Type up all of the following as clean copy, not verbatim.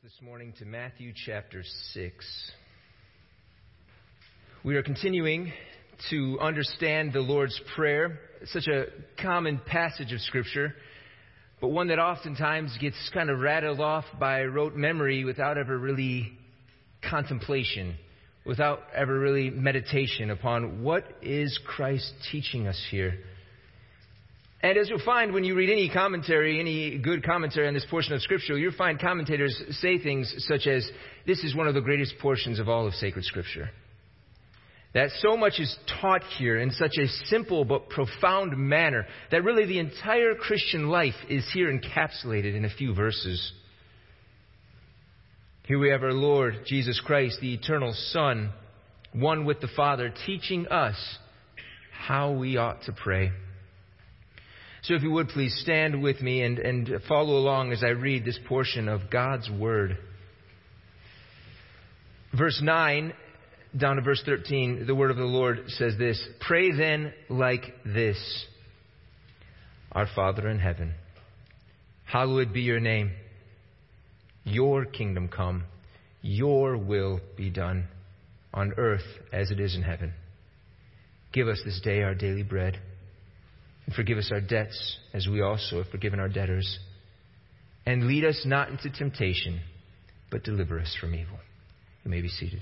this morning to Matthew chapter 6. We are continuing to understand the Lord's Prayer. It's such a common passage of Scripture, but one that oftentimes gets kind of rattled off by rote memory without ever really contemplation, without ever really meditation upon what is Christ teaching us here. And as you'll find when you read any commentary, any good commentary on this portion of Scripture, you'll find commentators say things such as, this is one of the greatest portions of all of sacred Scripture. That so much is taught here in such a simple but profound manner that really the entire Christian life is here encapsulated in a few verses. Here we have our Lord Jesus Christ, the eternal Son, one with the Father, teaching us how we ought to pray. So if you would please stand with me and follow along as I read this portion of God's Word. Verse 9 down to verse 13, the Word of the Lord says this: Pray then like this: Our Father in heaven, hallowed be your name. Your kingdom come, your will be done on earth as it is in heaven. Give us this day our daily bread. And forgive us our debts, as we also have forgiven our debtors. And lead us not into temptation, but deliver us from evil. You may be seated.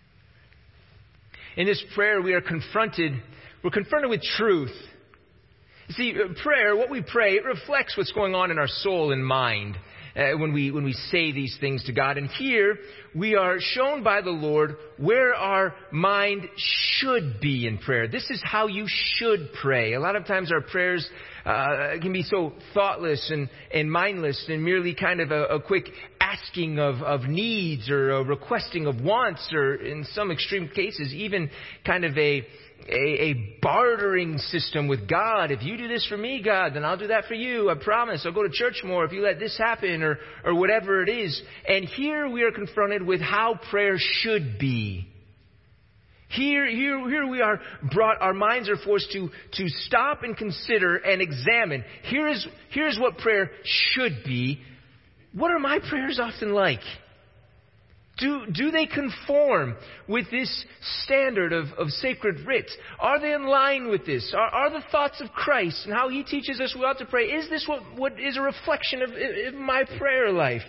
In this prayer, we're confronted with truth. You see, prayer, what we pray, it reflects what's going on in our soul and mind when we say these things to God. And here, we are shown by the Lord where our mind should be in prayer. This is how you should pray. A lot of times our prayers can be so thoughtless and mindless and merely kind of a quick asking of needs or a requesting of wants, or in some extreme cases, even kind of a bartering system with God. If you do this for me, God, then I'll do that for you. I promise. I'll go to church more if you let this happen, or whatever it is. And here we are confronted with how prayer should be. Here we are brought, our minds are forced to stop and consider and examine. Here's what prayer should be. What are my prayers often like? Do they conform with this standard of sacred writ? Are they in line with this? Are the thoughts of Christ and how He teaches us we ought to pray, is this what is a reflection of my prayer life?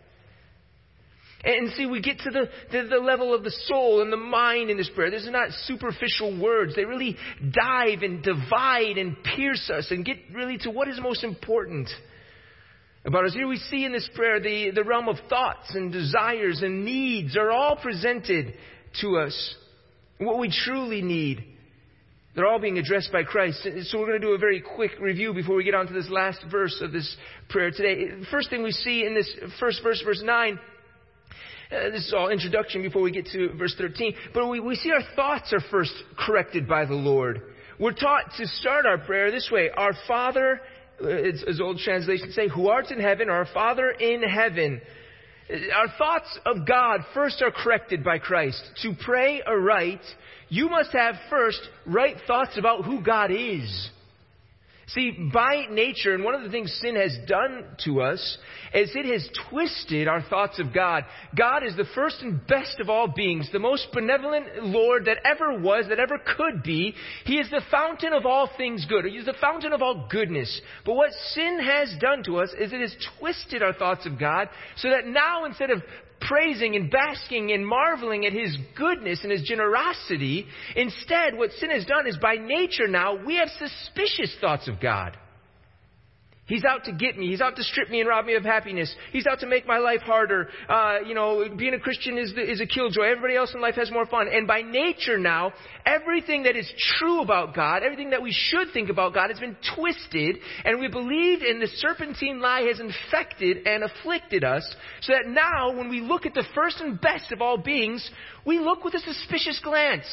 And see, we get to the level of the soul and the mind in this prayer. These are not superficial words. They really dive and divide and pierce us and get really to what is most important about us. Here we see in this prayer the realm of thoughts and desires and needs are all presented to us. What we truly need. They're all being addressed by Christ. So we're going to do a very quick review before we get on to this last verse of this prayer today. First thing we see in this first verse, verse 9, this is all introduction before we get to verse 13. But we see our thoughts are first corrected by the Lord. We're taught to start our prayer this way: Our Father, as old translations say, who art in heaven, or our Father in heaven. Our thoughts of God first are corrected by Christ. To pray aright, you must have first right thoughts about who God is. See, by nature, and one of the things sin has done to us is it has twisted our thoughts of God. God is the first and best of all beings, the most benevolent Lord that ever was, that ever could be. He is the fountain of all things good. He is the fountain of all goodness. But what sin has done to us is it has twisted our thoughts of God so that now, instead of praising and basking and marveling at His goodness and His generosity, instead what sin has done is by nature now we have suspicious thoughts of God. He's out to get me. He's out to strip me and rob me of happiness. He's out to make my life harder. Being a Christian is a killjoy. Everybody else in life has more fun. And by nature now, everything that is true about God, everything that we should think about God has been twisted. And we believe in the serpentine lie has infected and afflicted us. So that now when we look at the first and best of all beings, we look with a suspicious glance.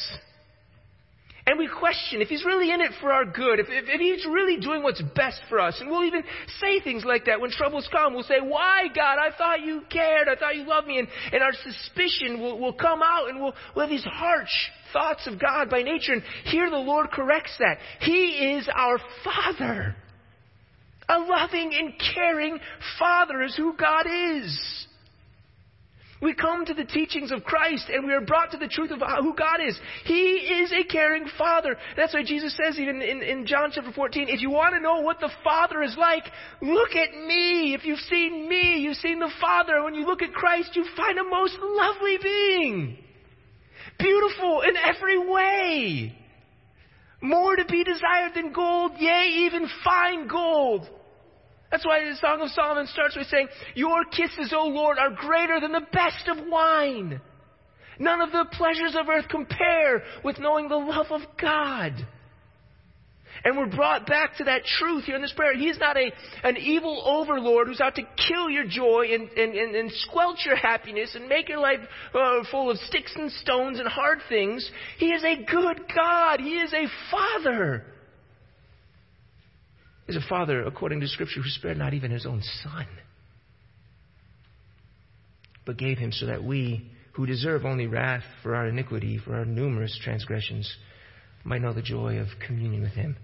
And we question if He's really in it for our good, if He's really doing what's best for us. And we'll even say things like that when troubles come. We'll say, why, God? I thought you cared. I thought you loved me. And our suspicion will come out, and we'll have these harsh thoughts of God by nature. And here the Lord corrects that. He is our Father. A loving and caring Father is who God is. We come to the teachings of Christ and we are brought to the truth of who God is. He is a caring Father. That's why Jesus says even in John chapter 14, if you want to know what the Father is like, look at me. If you've seen me, you've seen the Father. When you look at Christ, you find a most lovely being. Beautiful in every way. More to be desired than gold, yea, even fine gold. That's why the Song of Solomon starts with saying, your kisses, O Lord, are greater than the best of wine. None of the pleasures of earth compare with knowing the love of God. And we're brought back to that truth here in this prayer. He is not an evil overlord who's out to kill your joy and squelch your happiness and make your life full of sticks and stones and hard things. He is a good God. He is a Father. Is a Father, according to Scripture, who spared not even His own Son, but gave Him so that we, who deserve only wrath for our iniquity, for our numerous transgressions, might know the joy of communion with Him.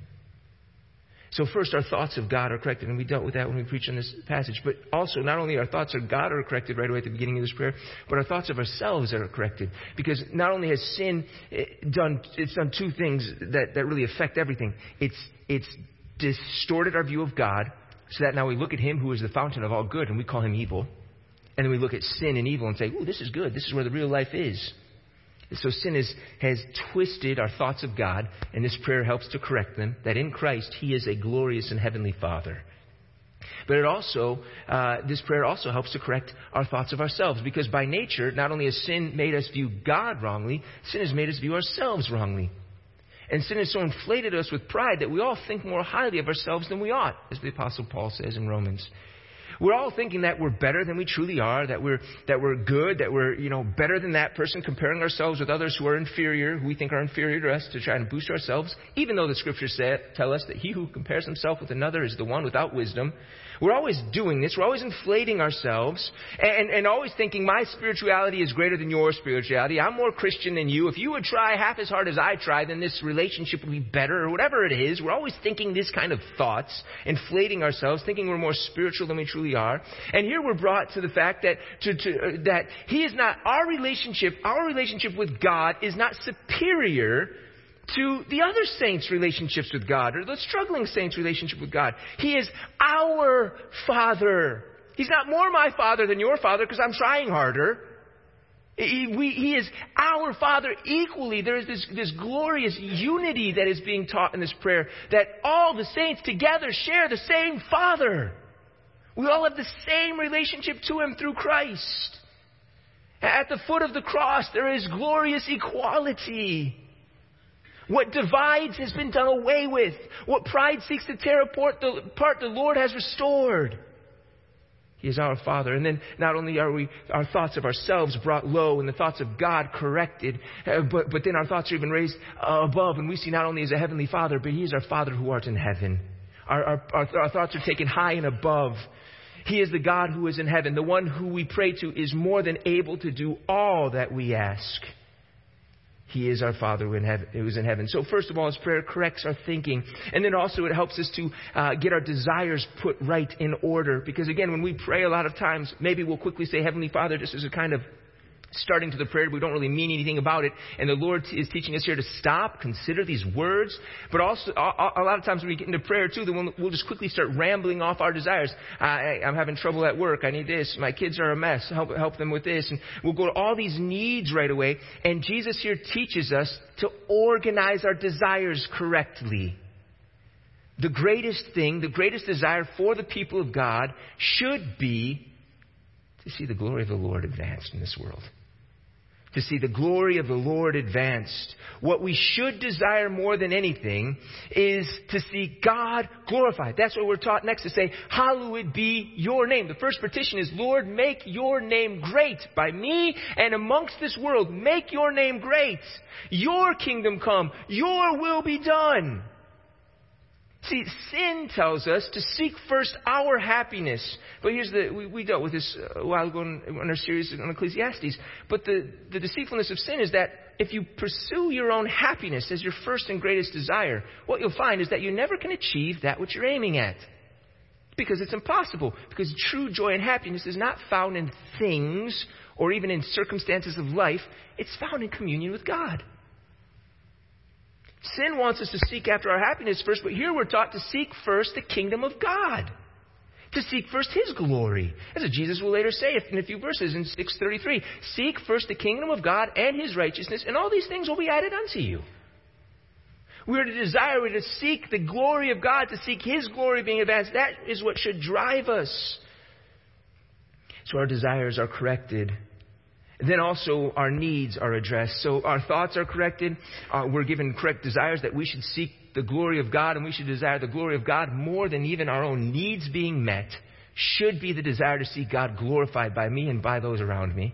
So first, our thoughts of God are corrected, and we dealt with that when we preached on this passage. But also, not only our thoughts of God are corrected right away at the beginning of this prayer, but our thoughts of ourselves are corrected. Because not only has sin done two things that really affect everything. It's distorted our view of God, so that now we look at Him who is the fountain of all good, and we call Him evil. And then we look at sin and evil and say, ooh, this is good. This is where the real life is. And so sin has twisted our thoughts of God, and this prayer helps to correct them, that in Christ He is a glorious and heavenly Father. But this prayer also helps to correct our thoughts of ourselves, because by nature, not only has sin made us view God wrongly, sin has made us view ourselves wrongly. And sin has so inflated us with pride that we all think more highly of ourselves than we ought, as the Apostle Paul says in Romans. We're all thinking that we're better than we truly are, that we're good, that we're, better than that person, comparing ourselves with others who are inferior, who we think are inferior to us, to try and boost ourselves, even though the Scriptures tell us that he who compares himself with another is the one without wisdom. We're always doing this. We're always inflating ourselves and always thinking my spirituality is greater than your spirituality. I'm more Christian than you. If you would try half as hard as I try, then this relationship would be better, or whatever it is. We're always thinking this kind of thoughts, inflating ourselves, thinking we're more spiritual than we truly are. And here we're brought to the fact that that He is not, our relationship with God is not superior to the other saints' relationships with God, or the struggling saints' relationship with God. He is our Father. He's not more my Father than your Father because I'm trying harder. He is our Father equally. There is this glorious unity that is being taught in this prayer, that all the saints together share the same Father. We all have the same relationship to Him through Christ. At the foot of the cross, there is glorious equality. What divides has been done away with. What pride seeks to tear apart, the Lord has restored. He is our Father. And then not only are our thoughts of ourselves brought low and the thoughts of God corrected, but then our thoughts are even raised above, and we see not only as a heavenly Father, but He is our Father who art in heaven. Our thoughts are taken high and above. He is the God who is in heaven. The one who we pray to is more than able to do all that we ask. He is our Father who is in heaven. So first of all, His prayer corrects our thinking. And then also it helps us to get our desires put right in order. Because again, when we pray a lot of times, maybe we'll quickly say, Heavenly Father, just as a kind of starting to the prayer. We don't really mean anything about it. And the Lord is teaching us here to stop, consider these words. But also, a lot of times when we get into prayer too, then we'll just quickly start rambling off our desires. I'm having trouble at work. I need this. My kids are a mess. Help them with this. And we'll go to all these needs right away. And Jesus here teaches us to organize our desires correctly. The greatest thing, the greatest desire for the people of God should be to see the glory of the Lord advanced in this world. To see the glory of the Lord advanced. What we should desire more than anything is to see God glorified. That's what we're taught next, to say, hallowed be your name. The first petition is, Lord, make your name great by me and amongst this world. Make your name great. Your kingdom come. Your will be done. See, sin tells us to seek first our happiness. But here's we dealt with this a while ago in our series on Ecclesiastes. But the deceitfulness of sin is that if you pursue your own happiness as your first and greatest desire, what you'll find is that you never can achieve that which you're aiming at. Because it's impossible. Because true joy and happiness is not found in things or even in circumstances of life. It's found in communion with God. Sin wants us to seek after our happiness first, but here we're taught to seek first the kingdom of God. To seek first His glory. As Jesus will later say in a few verses in 6:33. Seek first the kingdom of God and His righteousness, and all these things will be added unto you. We are to desire, we are to seek the glory of God, to seek His glory being advanced. That is what should drive us. So our desires are corrected. Then also our needs are addressed. So our thoughts are corrected. We're given correct desires that we should seek the glory of God, and we should desire the glory of God more than even our own needs being met. Should be the desire to see God glorified by me and by those around me.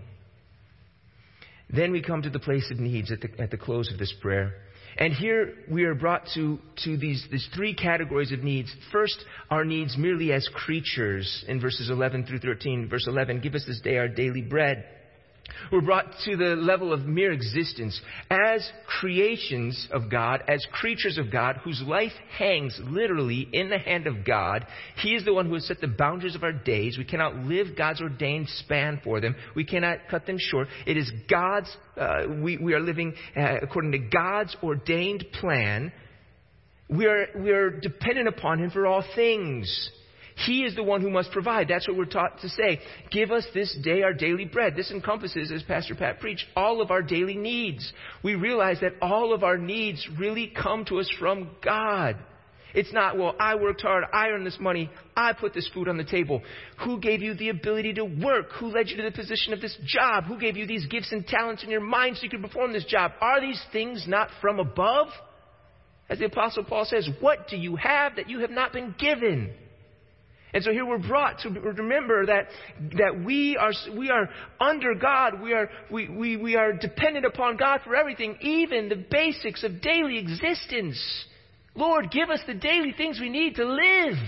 Then we come to the place of needs at the close of this prayer. And here we are brought to these three categories of needs. First, our needs merely as creatures in verses 11 through 13. Verse 11, give us this day our daily bread. We're brought to the level of mere existence as creations of God, as creatures of God, whose life hangs literally in the hand of God. He is the one who has set the boundaries of our days. We cannot live God's ordained span for them. We cannot cut them short. It is God's, we are living according to God's ordained plan. We are dependent upon Him for all things. He is the one who must provide. That's what we're taught to say. Give us this day our daily bread. This encompasses, as Pastor Pat preached, all of our daily needs. We realize that all of our needs really come to us from God. It's not, well, I worked hard, I earned this money, I put this food on the table. Who gave you the ability to work? Who led you to the position of this job? Who gave you these gifts and talents in your mind so you could perform this job? Are these things not from above? As the Apostle Paul says, what do you have that you have not been given? And so here we're brought to remember that we are under God. We are dependent upon God for everything, even the basics of daily existence. Lord, give us the daily things we need to live.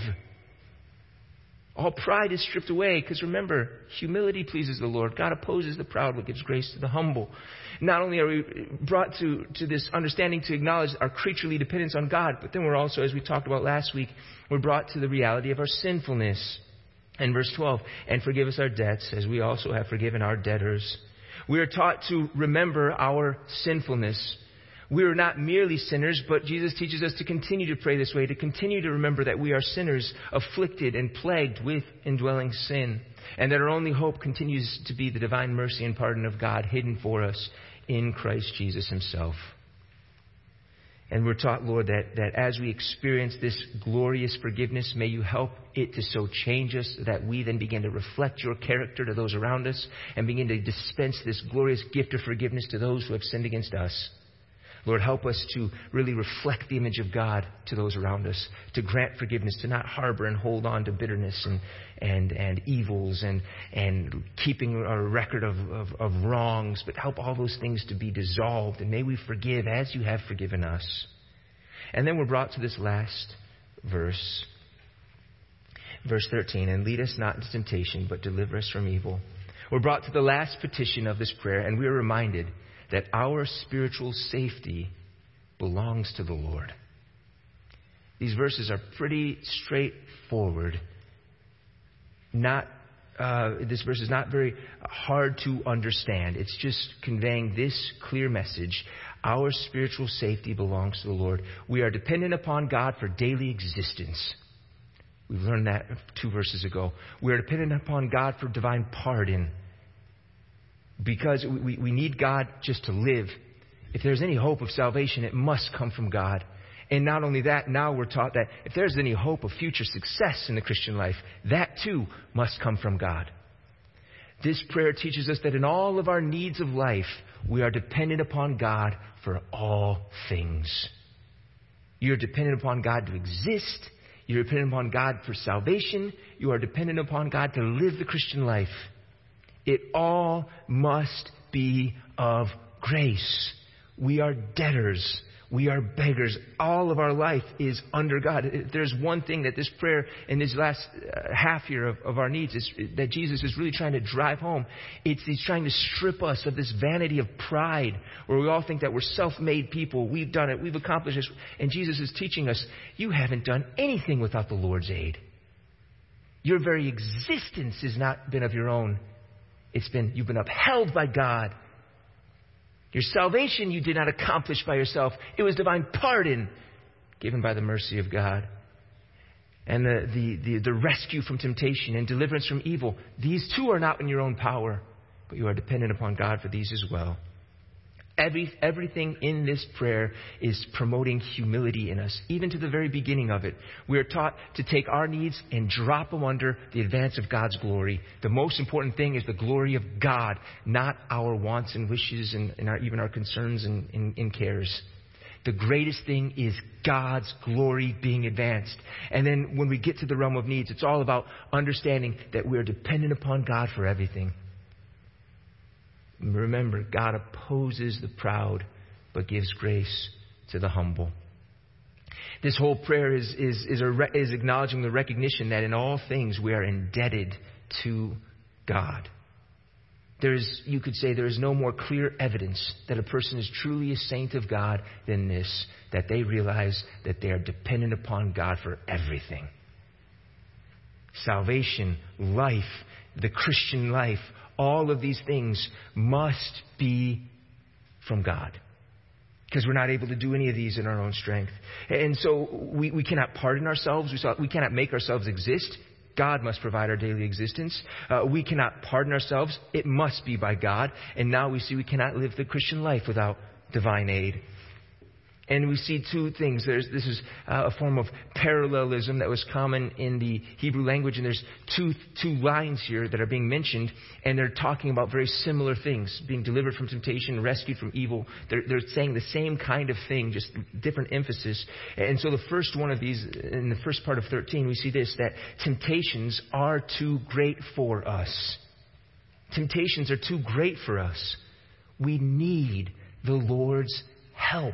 All pride is stripped away because remember, humility pleases the Lord. God opposes the proud but gives grace to the humble. Not only are we brought to this understanding to acknowledge our creaturely dependence on God, but then we're also, as we talked about last week, we're brought to the reality of our sinfulness. In verse 12, and forgive us our debts as we also have forgiven our debtors. We are taught to remember our sinfulness. We are not merely sinners, but Jesus teaches us to continue to pray this way, to continue to remember that we are sinners, afflicted and plagued with indwelling sin, and that our only hope continues to be the divine mercy and pardon of God hidden for us in Christ Jesus Himself. And we're taught, Lord, that as we experience this glorious forgiveness, may You help it to so change us that we then begin to reflect Your character to those around us and begin to dispense this glorious gift of forgiveness to those who have sinned against us. Lord, help us to really reflect the image of God to those around us, to grant forgiveness, to not harbor and hold on to bitterness and evils and keeping a record of wrongs, but help all those things to be dissolved. And may we forgive as You have forgiven us. And then we're brought to this last verse, verse 13, and lead us not into temptation, but deliver us from evil. We're brought to the last petition of this prayer, and we are reminded that our spiritual safety belongs to the Lord. These verses are pretty straightforward. This verse is not very hard to understand. It's just conveying this clear message. Our spiritual safety belongs to the Lord. We are dependent upon God for daily existence. We've learned that 2 verses ago. We are dependent upon God for divine pardon. Because we need God just to live. If there's any hope of salvation, it must come from God. And not only that, now we're taught that if there's any hope of future success in the Christian life, that too must come from God. This prayer teaches us that in all of our needs of life, we are dependent upon God for all things. You're dependent upon God to exist. You're dependent upon God for salvation. You are dependent upon God to live the Christian life. It all must be of grace. We are debtors. We are beggars. All of our life is under God. If there's one thing that this prayer in this last half year of our needs is that Jesus is really trying to drive home. He's trying to strip us of this vanity of pride where we all think that we're self-made people. We've done it. We've accomplished this. And Jesus is teaching us, you haven't done anything without the Lord's aid. Your very existence has not been of your own. You've been upheld by God. Your salvation you did not accomplish by yourself. It was divine pardon given by the mercy of God. And the rescue from temptation and deliverance from evil. These too are not in your own power, but you are dependent upon God for these as well. Everything in this prayer is promoting humility in us, even to the very beginning of it. We are taught to take our needs and drop them under the advance of God's glory. The most important thing is the glory of God, not our wants and wishes and even our concerns and cares. The greatest thing is God's glory being advanced. And then when we get to the realm of needs, it's all about understanding that we are dependent upon God for everything. Remember, God opposes the proud, but gives grace to the humble. This whole prayer is acknowledging the recognition that in all things we are indebted to God. You could say there is no more clear evidence that a person is truly a saint of God than this, that they realize that they are dependent upon God for everything. Salvation, life, the Christian life, all of these things must be from God. Because we're not able to do any of these in our own strength. And so we cannot pardon ourselves. We cannot make ourselves exist. God must provide our daily existence. We cannot pardon ourselves. It must be by God. And now we see we cannot live the Christian life without divine aid. And we see two things. This is a form of parallelism that was common in the Hebrew language. And there's two lines here that are being mentioned. And they're talking about very similar things. Being delivered from temptation, rescued from evil. They're saying the same kind of thing, just different emphasis. And so the first one of these, in the first part of 13, we see this, that temptations are too great for us. Temptations are too great for us. We need the Lord's help.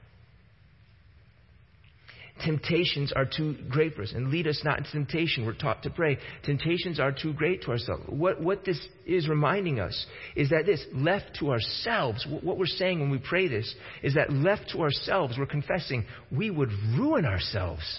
Temptations are too great for us. And lead us not into temptation. We're taught to pray. Temptations are too great to ourselves. What this is reminding us is that this, left to ourselves, what we're saying when we pray this, is that left to ourselves, we're confessing we would ruin ourselves.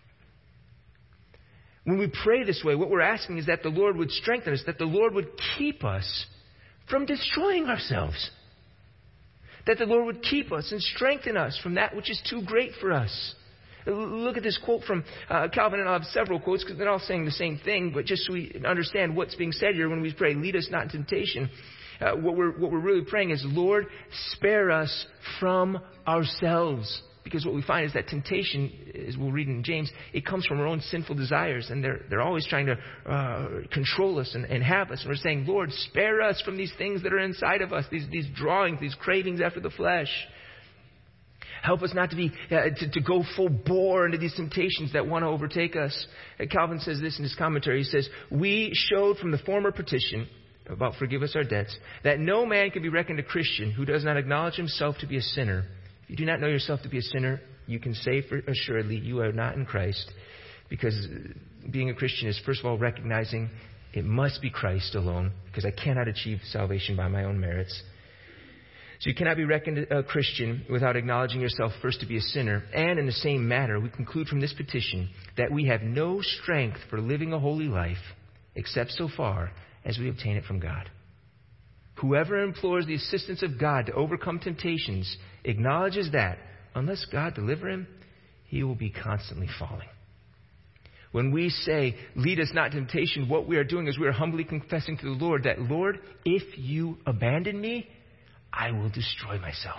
When we pray this way, what we're asking is that the Lord would strengthen us, that the Lord would keep us from destroying ourselves. That the Lord would keep us and strengthen us from that which is too great for us. Look at this quote from Calvin, and I'll have several quotes because they're all saying the same thing, but just so we understand what's being said here when we pray, lead us not in temptation. What we're really praying is, Lord, spare us from ourselves. Because what we find is that temptation, as we'll read in James, it comes from our own sinful desires, and they're always trying to control us and have us. And we're saying, Lord, spare us from these things that are inside of us, these drawings, these cravings after the flesh. Help us not to be to go full bore into these temptations that want to overtake us. Calvin says this in his commentary. He says, we showed from the former petition about forgive us our debts, that no man can be reckoned a Christian who does not acknowledge himself to be a sinner. If you do not know yourself to be a sinner, you can say for assuredly you are not in Christ. Because being a Christian is, first of all, recognizing it must be Christ alone, because I cannot achieve salvation by my own merits. So you cannot be reckoned a Christian without acknowledging yourself first to be a sinner. And in the same manner, we conclude from this petition that we have no strength for living a holy life except so far as we obtain it from God. Whoever implores the assistance of God to overcome temptations acknowledges that unless God deliver him, he will be constantly falling. When we say, lead us not to temptation, what we are doing is we are humbly confessing to the Lord that, Lord, if you abandon me, I will destroy myself.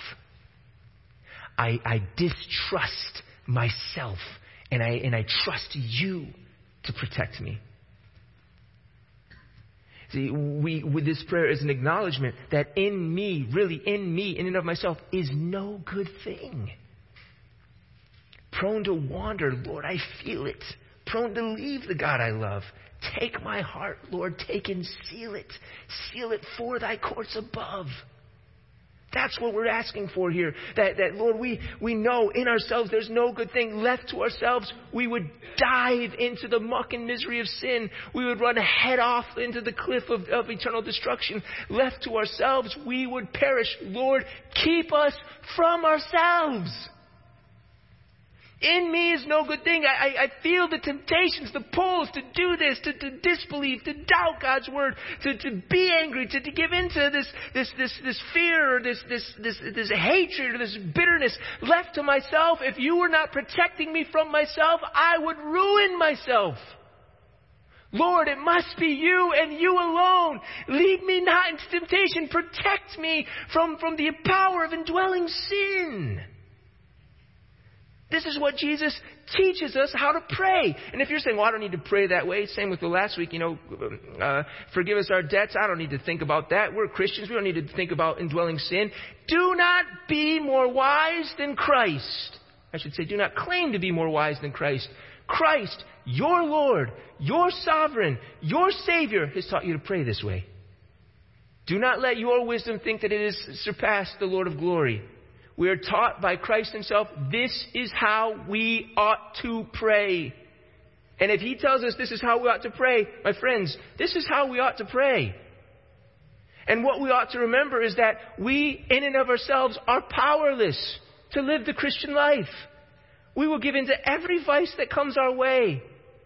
I distrust myself, and I trust you to protect me. See, with this prayer is an acknowledgement that in me, really in me, in and of myself, is no good thing. Prone to wander, Lord, I feel it. Prone to leave the God I love. Take my heart, Lord, take and seal it. Seal it for thy courts above. That's what we're asking for here. That Lord, we know in ourselves there's no good thing. Left to ourselves, we would dive into the muck and misery of sin. We would run head off into the cliff of eternal destruction. Left to ourselves, we would perish. Lord, keep us from ourselves. In me is no good thing. I feel the temptations, the pulls to do this, to disbelieve, to doubt God's word, to be angry, to give into this fear, or this hatred, or this bitterness. Left to myself, if you were not protecting me from myself, I would ruin myself. Lord, it must be you and you alone. Lead me not into temptation. Protect me from the power of indwelling sin. This is what Jesus teaches us how to pray. And if you're saying, well, I don't need to pray that way. Same with the last week, forgive us our debts. I don't need to think about that. We're Christians. We don't need to think about indwelling sin. Do not be more wise than Christ. I should say, do not claim to be more wise than Christ. Christ, your Lord, your sovereign, your Savior, has taught you to pray this way. Do not let your wisdom think that it has surpassed the Lord of glory. We are taught by Christ himself, this is how we ought to pray. And if he tells us this is how we ought to pray, my friends, this is how we ought to pray. And what we ought to remember is that we, in and of ourselves, are powerless to live the Christian life. We will give in to every vice that comes our way.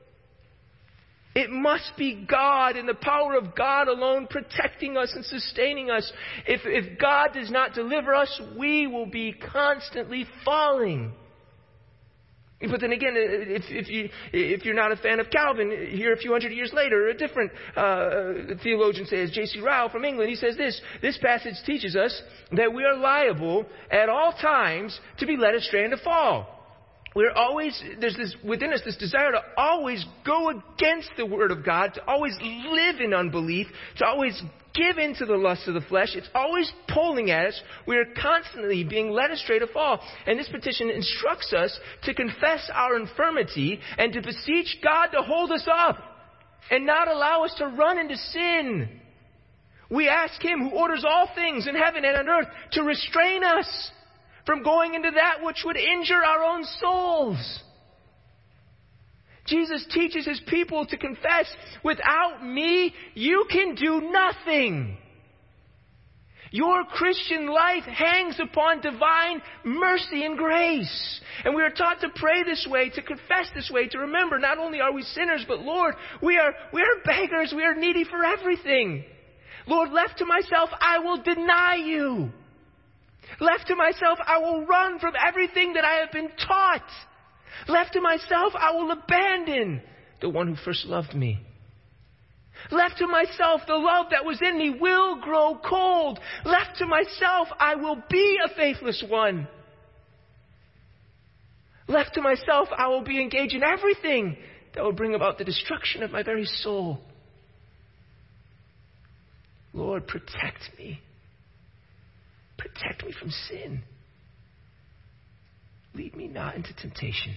It must be God and the power of God alone protecting us and sustaining us. If God does not deliver us, we will be constantly falling. But then again, if you're not a fan of Calvin, here a few hundred years later, a different theologian says, J.C. Ryle from England, he says this passage teaches us that we are liable at all times to be led astray and to fall. There's within us this desire to always go against the Word of God, to always live in unbelief, to always give in to the lust of the flesh. It's always pulling at us. We are constantly being led astray to fall. And this petition instructs us to confess our infirmity and to beseech God to hold us up and not allow us to run into sin. We ask him who orders all things in heaven and on earth to restrain us from going into that which would injure our own souls. Jesus teaches his people to confess, without me, you can do nothing. Your Christian life hangs upon divine mercy and grace. And we are taught to pray this way, to confess this way, to remember not only are we sinners, but Lord, we are beggars, we are needy for everything. Lord, left to myself, I will deny you. Left to myself, I will run from everything that I have been taught. Left to myself, I will abandon the one who first loved me. Left to myself, the love that was in me will grow cold. Left to myself, I will be a faithless one. Left to myself, I will be engaged in everything that will bring about the destruction of my very soul. Lord, protect me. Protect me from sin. Lead me not into temptation.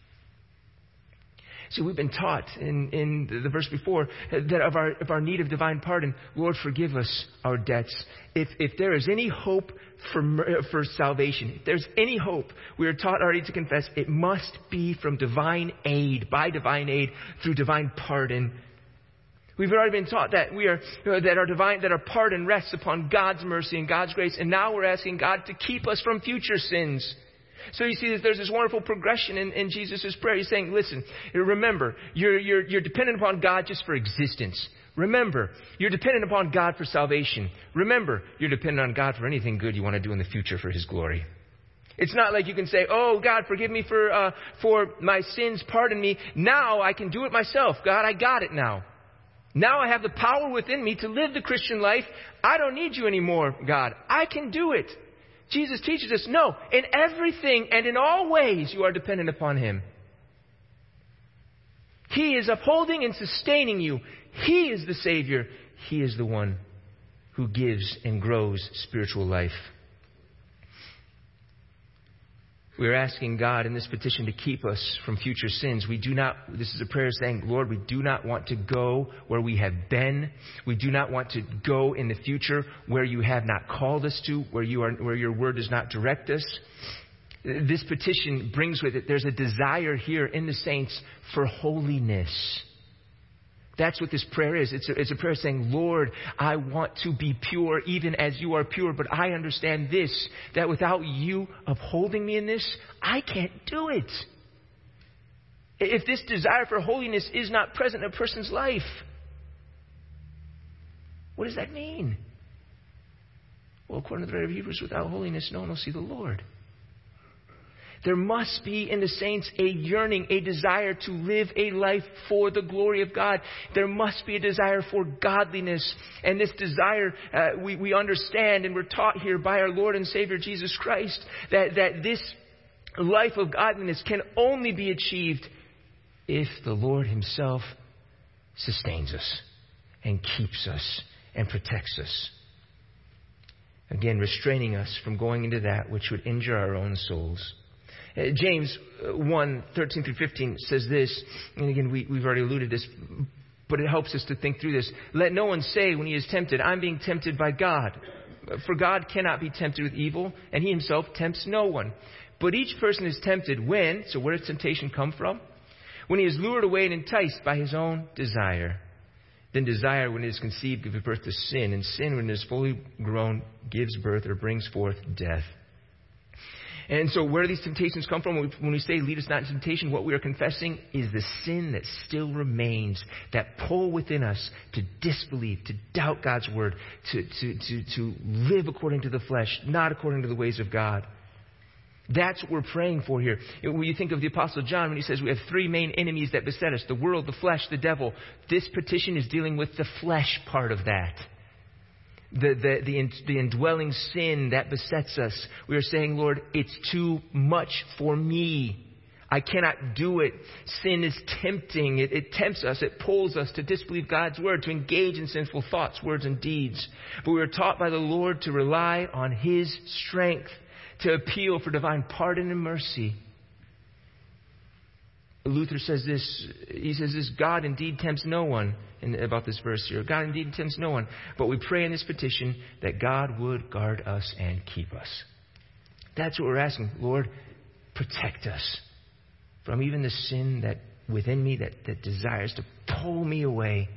See, we've been taught in the verse before that of our need of divine pardon. Lord, forgive us our debts. If there is any hope for salvation, if there's any hope, we are taught already to confess, it must be from divine aid, by divine aid, through divine pardon. We've already been taught that that our pardon rests upon God's mercy and God's grace, and now we're asking God to keep us from future sins. So you see, there's this wonderful progression in Jesus' prayer. He's saying, listen, remember, you're dependent upon God just for existence. Remember, you're dependent upon God for salvation. Remember, you're dependent on God for anything good you want to do in the future for his glory. It's not like you can say, oh, God, forgive me for my sins, pardon me. Now I can do it myself. God, I got it now. Now I have the power within me to live the Christian life. I don't need you anymore, God. I can do it. Jesus teaches us, no, in everything and in all ways you are dependent upon him. He is upholding and sustaining you. He is the Savior. He is the one who gives and grows spiritual life. We are asking God in this petition to keep us from future sins. This is a prayer saying, Lord, we do not want to go where we have been. We do not want to go in the future where you have not called us to, where your word does not direct us. This petition brings with it, there's a desire here in the saints for holiness. That's what this prayer is. It's a prayer saying, Lord, I want to be pure even as you are pure. But I understand this, that without you upholding me in this, I can't do it. If this desire for holiness is not present in a person's life, what does that mean? Well, according to the writer of Hebrews, without holiness, no one will see the Lord. There must be in the saints a yearning, a desire to live a life for the glory of God. There must be a desire for godliness. And this desire, we understand and we're taught here by our Lord and Savior Jesus Christ that this life of godliness can only be achieved if the Lord Himself sustains us and keeps us and protects us. Again, restraining us from going into that which would injure our own souls. James 1:13-15 says this, and again, we've already alluded to this, but it helps us to think through this. Let no one say when he is tempted, I'm being tempted by God. For God cannot be tempted with evil, and He Himself tempts no one. But each person is tempted when, so where does temptation come from? When he is lured away and enticed by his own desire. Then desire, when it is conceived, gives birth to sin. And sin, when it is fully grown, gives birth or brings forth death. And so where these temptations come from, when we say lead us not into temptation, what we are confessing is the sin that still remains, that pull within us to disbelieve, to doubt God's word, to live according to the flesh, not according to the ways of God. That's what we're praying for here. When you think of the Apostle John, when he says we have three main enemies that beset us, the world, the flesh, the devil, this petition is dealing with the flesh part of that. The indwelling sin that besets us. We are saying, Lord, it's too much for me. I cannot do it. Sin is tempting. It tempts us. It pulls us to disbelieve God's word, to engage in sinful thoughts, words, and deeds. But we are taught by the Lord to rely on His strength, to appeal for divine pardon and mercy. Luther says this, he says this, God indeed tempts no one, about this verse here. God indeed tempts no one, but we pray in this petition that God would guard us and keep us. That's what we're asking. Lord, protect us from even the sin that within me that desires to pull me away.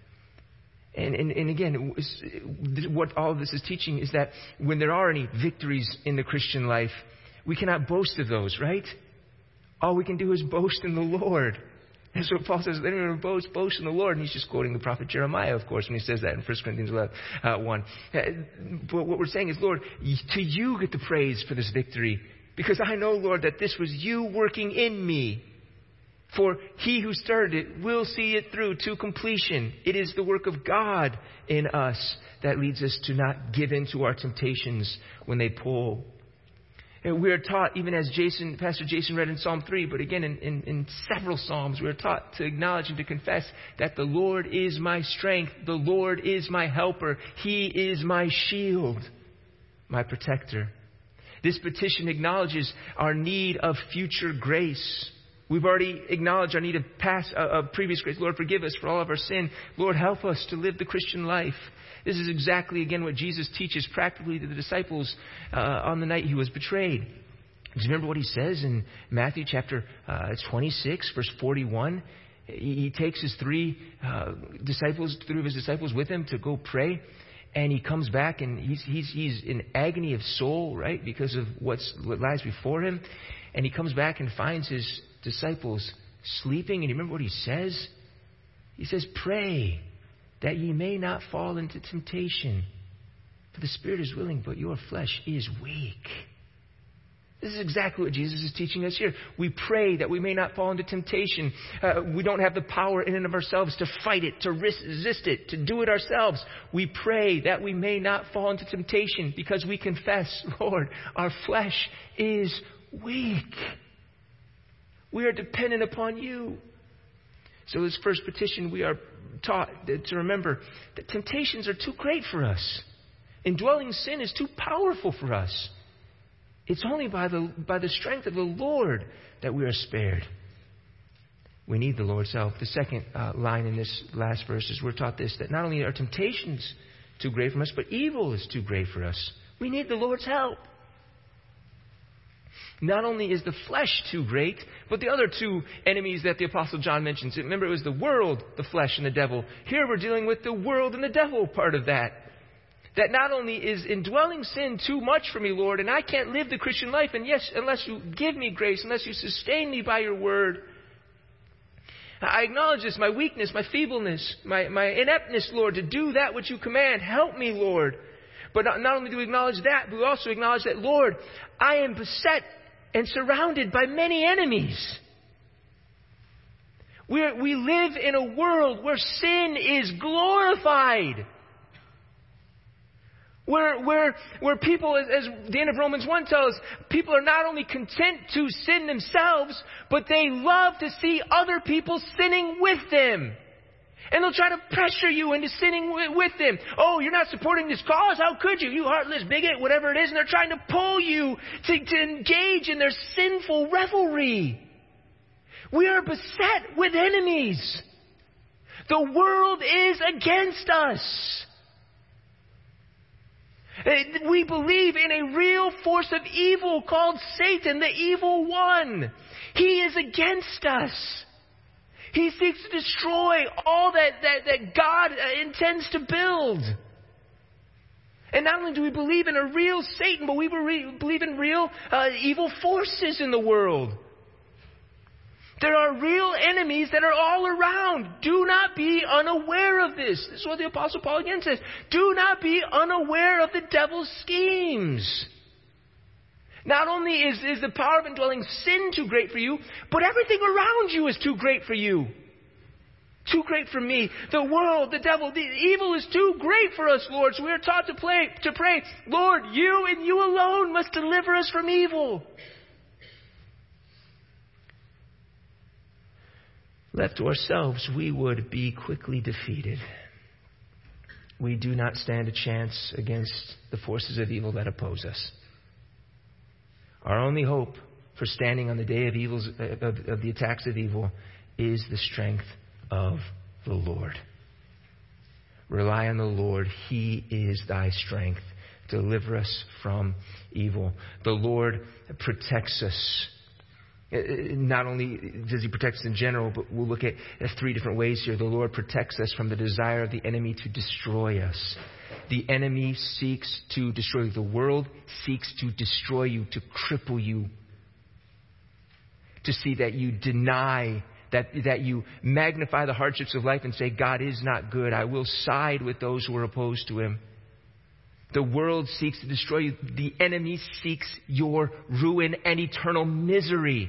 And again, what all of this is teaching is that when there are any victories in the Christian life, we cannot boast of those, right? All we can do is boast in the Lord. That's what Paul says. Let anyone boast in the Lord. And he's just quoting the prophet Jeremiah, of course, when he says that in 1 Corinthians 1. But what we're saying is, Lord, to you get the praise for this victory. Because I know, Lord, that this was you working in me. For He who started it will see it through to completion. It is the work of God in us that leads us to not give in to our temptations when they pull. And we are taught, even as Pastor Jason read in Psalm 3, but again in several Psalms, we are taught to acknowledge and to confess that the Lord is my strength. The Lord is my helper. He is my shield, my protector. This petition acknowledges our need of future grace. We've already acknowledged our need of previous grace. Lord, forgive us for all of our sin. Lord, help us to live the Christian life. This is exactly, again, what Jesus teaches practically to the disciples on the night He was betrayed. Do you remember what He says in Matthew chapter 26, verse 41? He takes His three of His disciples with Him to go pray. And He comes back and he's in agony of soul, right? Because of what lies before Him. And He comes back and finds His disciples sleeping. And you remember what He says? He says, pray that ye may not fall into temptation. For the spirit is willing, but your flesh is weak. This is exactly what Jesus is teaching us here. We pray that we may not fall into temptation. We don't have the power in and of ourselves to fight it, to resist it, to do it ourselves. We pray that we may not fall into temptation because we confess, Lord, our flesh is weak. We are dependent upon you. So this first petition, we are taught to remember that temptations are too great for us. Indwelling sin is too powerful for us. It's only by the strength of the Lord that we are spared. We need the Lord's help. The second line in this last verse is we're taught this, that not only are temptations too great for us, but evil is too great for us. We need the Lord's help. Not only is the flesh too great, but the other two enemies that the Apostle John mentions. Remember, it was the world, the flesh, and the devil. Here we're dealing with the world and the devil part of that. That not only is indwelling sin too much for me, Lord, and I can't live the Christian life, and yes, unless you give me grace, unless you sustain me by your word, I acknowledge this, my weakness, my feebleness, my ineptness, Lord, to do that which you command. Help me, Lord. But not only do we acknowledge that, but we also acknowledge that, Lord, I am beset and surrounded by many enemies. We live in a world where sin is glorified. Where people, as the end of Romans 1 tells us, people are not only content to sin themselves, but they love to see other people sinning with them. And they'll try to pressure you into sinning with them. Oh, you're not supporting this cause? How could you? You heartless bigot, whatever it is. And they're trying to pull you to engage in their sinful revelry. We are beset with enemies. The world is against us. We believe in a real force of evil called Satan, the evil one. He is against us. He seeks to destroy all that God intends to build. And not only do we believe in a real Satan, but we believe in real evil forces in the world. There are real enemies that are all around. Do not be unaware of this. This is what the Apostle Paul again says. Do not be unaware of the devil's schemes. Not only is the power of indwelling sin too great for you, but everything around you is too great for you. Too great for me. The world, the devil, the evil is too great for us, Lord. So we are taught to pray, Lord, you and you alone must deliver us from evil. Left to ourselves, we would be quickly defeated. We do not stand a chance against the forces of evil that oppose us. Our only hope for standing on the day of the attacks of evil is the strength of the Lord. Rely on the Lord. He is thy strength. Deliver us from evil. The Lord protects us. Not only does he protect us in general, but we'll look at 3 different ways here. The Lord protects us from the desire of the enemy to destroy us. The enemy seeks to destroy you. The world seeks to destroy you, to cripple you, to see that you deny, that you magnify the hardships of life and say, God is not good. I will side with those who are opposed to him. The world seeks to destroy you. The enemy seeks your ruin and eternal misery.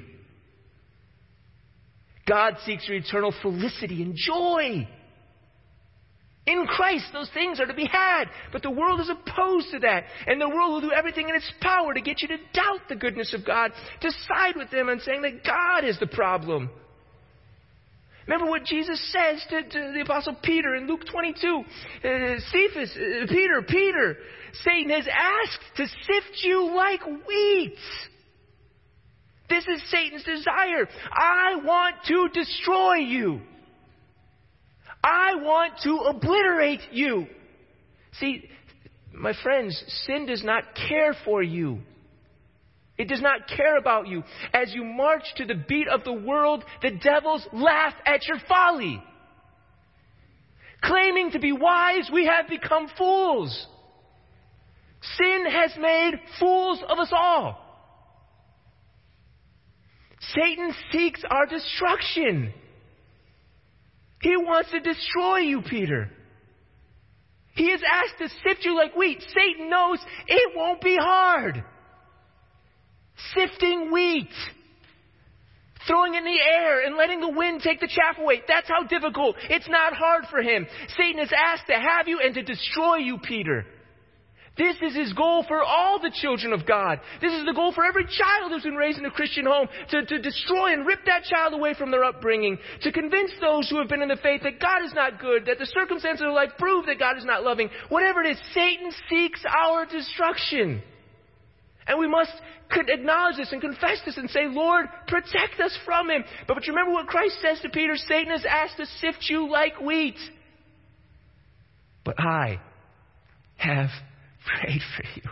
God seeks your eternal felicity and joy. In Christ, those things are to be had. But the world is opposed to that. And the world will do everything in its power to get you to doubt the goodness of God, to side with them and saying that God is the problem. Remember what Jesus says to the Apostle Peter in Luke 22. Cephas, Peter, Satan has asked to sift you like wheat. This is Satan's desire. I want to destroy you. I want to obliterate you. See, my friends, sin does not care for you. It does not care about you. As you march to the beat of the world, the devils laugh at your folly. Claiming to be wise, we have become fools. Sin has made fools of us all. Satan seeks our destruction. He wants to destroy you, Peter. He has asked to sift you like wheat. Satan knows it won't be hard. Sifting wheat, throwing it in the air and letting the wind take the chaff away. That's how difficult. It's not hard for him. Satan has asked to have you and to destroy you, Peter. This is his goal for all the children of God. This is the goal for every child who's been raised in a Christian home, to destroy and rip that child away from their upbringing, to convince those who have been in the faith that God is not good, that the circumstances of life prove that God is not loving. Whatever it is, Satan seeks our destruction. And we must acknowledge this and confess this and say, Lord, protect us from him. But remember what Christ says to Peter, Satan has asked to sift you like wheat. But I have prayed for you.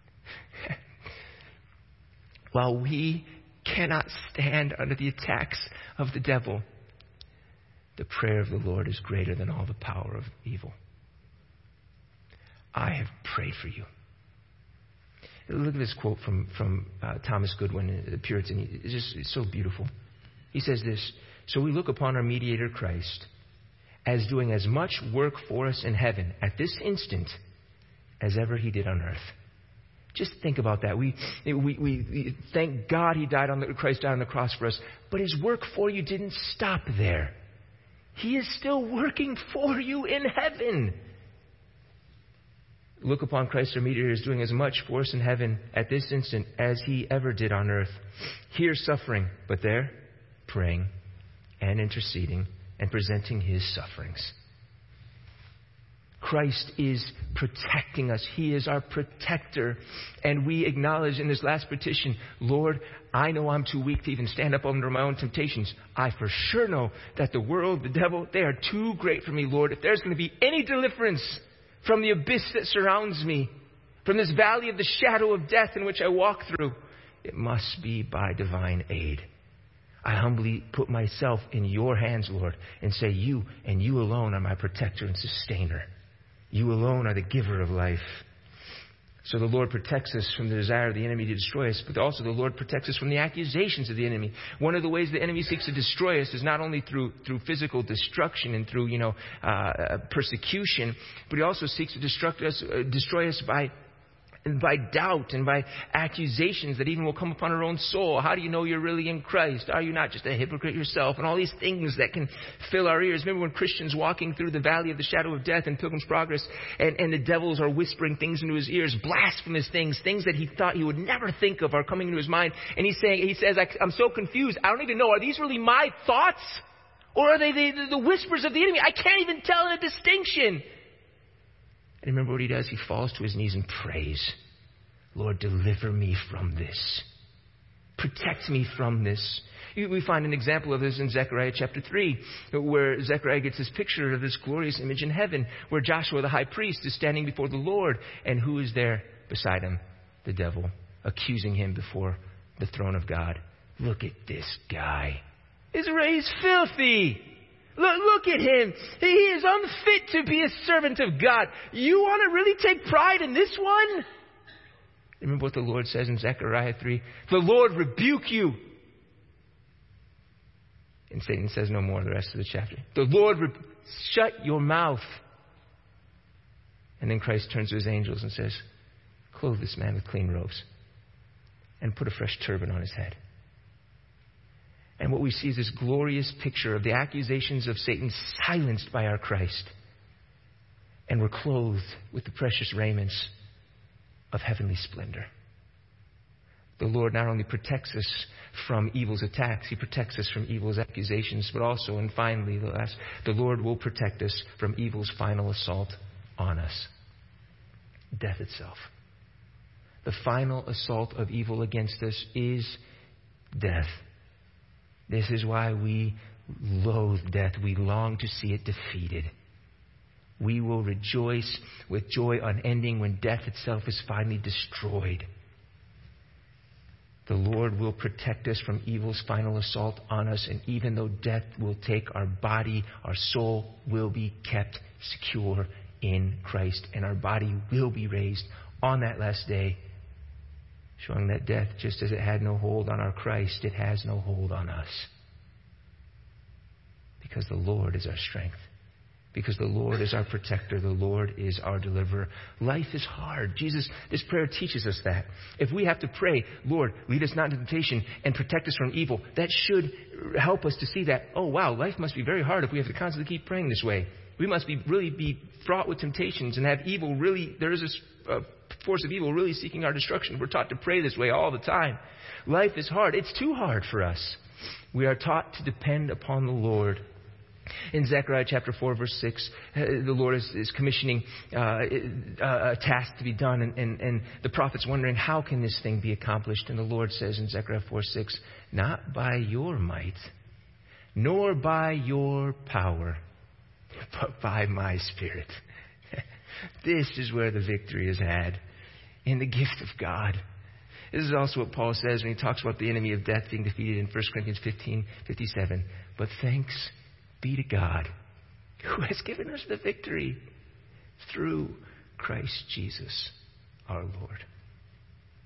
While we cannot stand under the attacks of the devil, the prayer of the Lord is greater than all the power of evil. I have prayed for you. Look at this quote from Thomas Goodwin, the Puritan. It's so beautiful. He says this: So we look upon our mediator Christ as doing as much work for us in heaven at this instant as ever he did on earth. Just think about that. We thank God Christ died on the cross for us, but his work for you didn't stop there. He is still working for you in heaven. Look upon Christ our mediator as doing as much for us in heaven at this instant as he ever did on earth. Here suffering, but there praying and interceding and presenting his sufferings. Christ is protecting us. He is our protector. And we acknowledge in this last petition, Lord, I know I'm too weak to even stand up under my own temptations. I for sure know that the world, the devil, they are too great for me, Lord. If there's going to be any deliverance from the abyss that surrounds me, from this valley of the shadow of death in which I walk through, it must be by divine aid. I humbly put myself in your hands, Lord, and say you and you alone are my protector and sustainer. You alone are the giver of life. So the Lord protects us from the desire of the enemy to destroy us, but also the Lord protects us from the accusations of the enemy. One of the ways the enemy seeks to destroy us is not only through physical destruction and through persecution, but he also seeks to destroy us by doubt and by accusations that even will come upon our own soul. How do you know you're really in Christ? Are you not just a hypocrite yourself? And all these things that can fill our ears. Remember when Christians walking through the valley of the shadow of death in Pilgrim's Progress, and the devils are whispering things into his ears, blasphemous things that he thought he would never think of are coming into his mind. And he says, I'm so confused. I don't even know. Are these really my thoughts? Or are they the whispers of the enemy? I can't even tell the distinction. And remember what he does? He falls to his knees and prays, Lord, deliver me from this. Protect me from this. We find an example of this in Zechariah chapter 3, where Zechariah gets this picture of this glorious image in heaven, where Joshua the high priest is standing before the Lord. And who is there beside him? The devil, accusing him before the throne of God. Look at this guy. His race filthy. Look at him. He is unfit to be a servant of God. You want to really take pride in this one? Remember what the Lord says in Zechariah 3? The Lord rebuke you. And Satan says no more the rest of the chapter. The Lord, shut your mouth. And then Christ turns to his angels and says, clothe this man with clean robes and put a fresh turban on his head. And what we see is this glorious picture of the accusations of Satan silenced by our Christ. And we're clothed with the precious raiments of heavenly splendor. The Lord not only protects us from evil's attacks, he protects us from evil's accusations, but also, and finally, the Lord will protect us from evil's final assault on us. Death itself. The final assault of evil against us is death. This is why we loathe death. We long to see it defeated. We will rejoice with joy unending when death itself is finally destroyed. The Lord will protect us from evil's final assault on us, and even though death will take our body, our soul will be kept secure in Christ, and our body will be raised on that last day, showing that death, just as it had no hold on our Christ, it has no hold on us. Because the Lord is our strength. Because the Lord is our protector. The Lord is our deliverer. Life is hard. This prayer teaches us that. If we have to pray, Lord, lead us not into temptation and protect us from evil, that should help us to see that, oh wow, life must be very hard if we have to constantly keep praying this way. We must really be fraught with temptations and have evil really, there is a force of evil really seeking our destruction. We're taught to pray this way all the time. Life is hard. It's too hard for us. We are taught to depend upon the Lord. In Zechariah chapter 4, verse 6, the Lord is commissioning a task to be done. And the prophet's wondering, how can this thing be accomplished? And the Lord says in Zechariah 4, 6, not by your might, nor by your power, but by my Spirit. This is where the victory is had, in the gift of God. This is also what Paul says when he talks about the enemy of death being defeated in 1 Corinthians 15:57. But thanks be to God, who has given us the victory through Christ Jesus our Lord.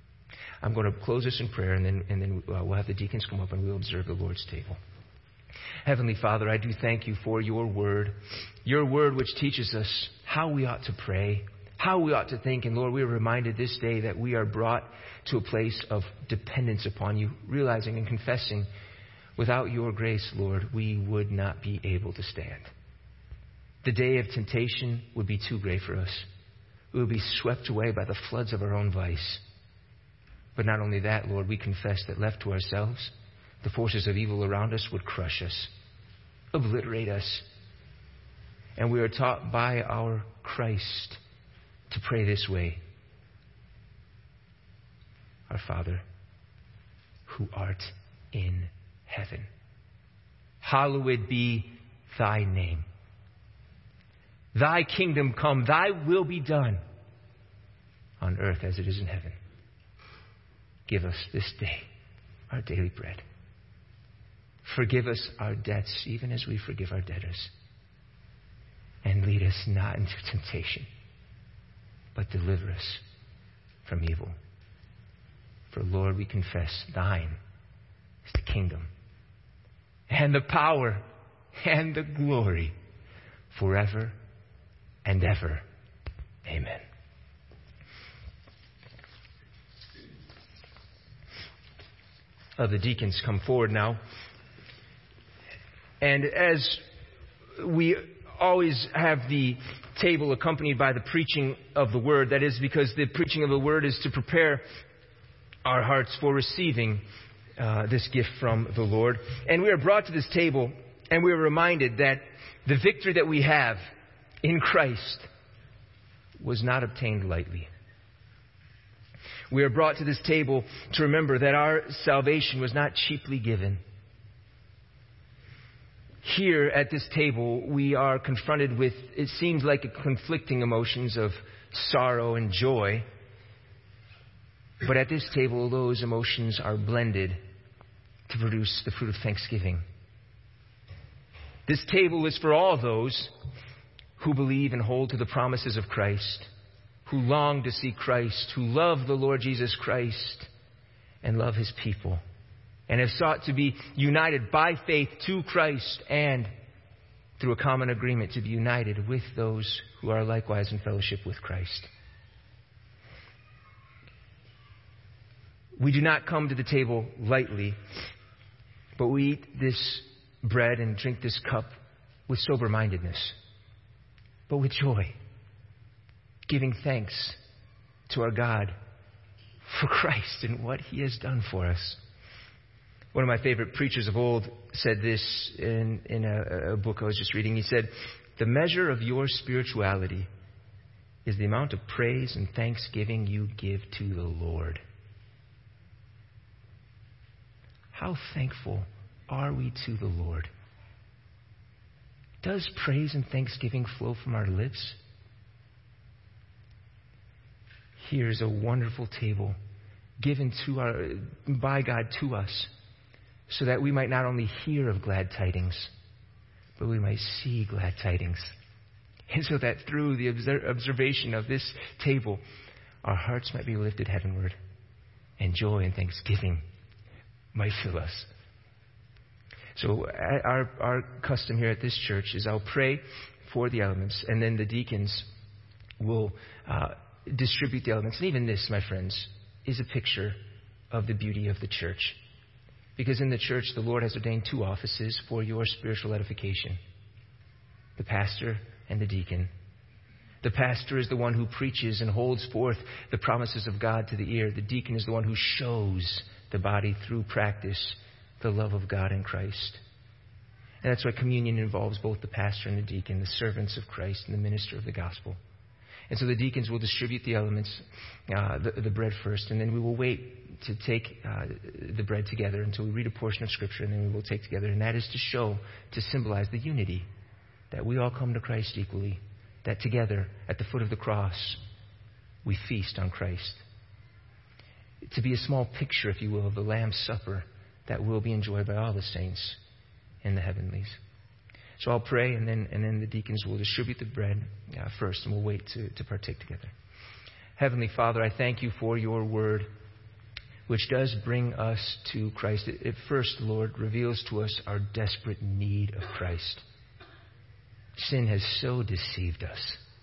I'm going to close this in prayer, and then we'll have the deacons come up and we'll observe the Lord's table. Heavenly Father, I do thank you for your word which teaches us how we ought to pray, how we ought to think. And Lord, we are reminded this day that we are brought to a place of dependence upon you, realizing and confessing without your grace, Lord, we would not be able to stand. The day of temptation would be too great for us. We would be swept away by the floods of our own vice. But not only that, Lord, we confess that left to ourselves, the forces of evil around us would crush us, obliterate us. And we are taught by our Christ to pray this way. Our Father, who art in heaven, hallowed be thy name. Thy kingdom come, thy will be done on earth as it is in heaven. Give us this day our daily bread. Forgive us our debts, even as we forgive our debtors. And lead us not into temptation, but deliver us from evil. For, Lord, we confess thine is the kingdom and the power and the glory forever and ever. Amen. The deacons come forward now. And as we always have the table accompanied by the preaching of the word, that is because the preaching of the word is to prepare our hearts for receiving this gift from the Lord. And we are brought to this table and we are reminded that the victory that we have in Christ was not obtained lightly. We are brought to this table to remember that our salvation was not cheaply given. Here at this table, we are confronted with, it seems like, conflicting emotions of sorrow and joy. But at this table, those emotions are blended to produce the fruit of thanksgiving. This table is for all those who believe and hold to the promises of Christ, who long to see Christ, who love the Lord Jesus Christ and love his people, and have sought to be united by faith to Christ and through a common agreement to be united with those who are likewise in fellowship with Christ. We do not come to the table lightly, but we eat this bread and drink this cup with sober-mindedness, but with joy, giving thanks to our God for Christ and what he has done for us. One of my favorite preachers of old said this in a book I was just reading. He said, "The measure of your spirituality is the amount of praise and thanksgiving you give to the Lord." How thankful are we to the Lord? Does praise and thanksgiving flow from our lips? Here's a wonderful table given by God to us so that we might not only hear of glad tidings, but we might see glad tidings. And so that through the observation of this table, our hearts might be lifted heavenward and joy and thanksgiving might fill us. So our custom here at this church is I'll pray for the elements, and then the deacons will distribute the elements. And even this, my friends, is a picture of the beauty of the church. Because in the church, the Lord has ordained two offices for your spiritual edification: the pastor and the deacon. The pastor is the one who preaches and holds forth the promises of God to the ear. The deacon is the one who shows the body through practice the love of God in Christ. And that's why communion involves both the pastor and the deacon, the servants of Christ and the minister of the gospel. And so the deacons will distribute the elements, the bread first, and then we will wait to take the bread together until we read a portion of Scripture, and then we will take together. And that is to symbolize the unity, that we all come to Christ equally, that together at the foot of the cross we feast on Christ. To be a small picture, if you will, of the Lamb's Supper that will be enjoyed by all the saints in the heavenlies. So I'll pray, and then the deacons will distribute the bread first, and we'll wait to partake together. Heavenly Father, I thank you for your word, which does bring us to Christ. It first, Lord, reveals to us our desperate need of Christ. Sin has so deceived us.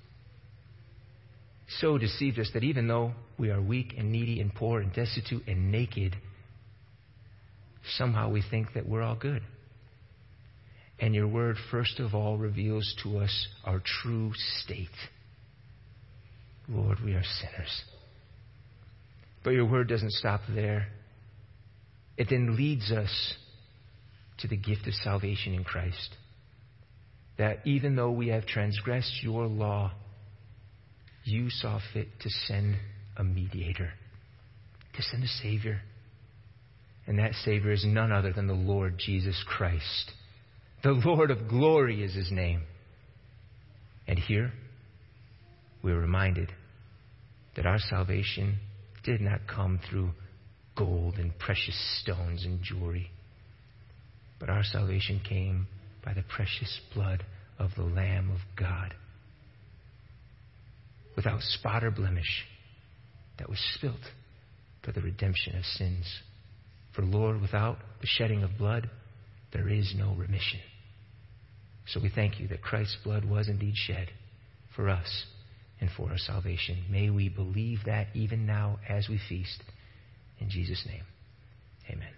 So deceived us that even though we are weak and needy and poor and destitute and naked, somehow we think that we're all good. And your word, first of all, reveals to us our true state. Lord, we are sinners. But your word doesn't stop there. It then leads us to the gift of salvation in Christ. That even though we have transgressed your law, you saw fit to send a mediator, to send a Savior. And that Savior is none other than the Lord Jesus Christ. The Lord of glory is his name. And here, we're reminded that our salvation did not come through gold and precious stones and jewelry, but our salvation came by the precious blood of the Lamb of God, without spot or blemish, that was spilt for the redemption of sins. For Lord, without the shedding of blood, there is no remission. So we thank you that Christ's blood was indeed shed for us and for our salvation. May we believe that even now as we feast. In Jesus' name, amen.